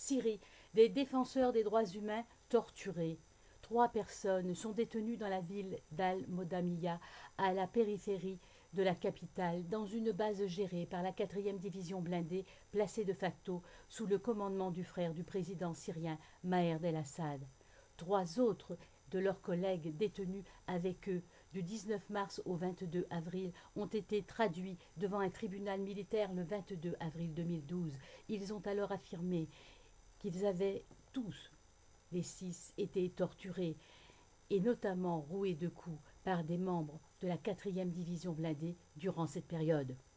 Syrie, des défenseurs des droits humains torturés. 3 personnes sont détenues dans la ville d'Al-Modamiya, à la périphérie de la capitale, dans une base gérée par la 4e division blindée, placée de facto sous le commandement du frère du président syrien Maher el-Assad. 3 autres de leurs collègues détenus avec eux du 19 mars au 22 avril ont été traduits devant un tribunal militaire le 22 avril 2012. Ils ont alors affirmé qu'ils avaient tous, les 6, été torturés et notamment roués de coups par des membres de la 4e division blindée durant cette période.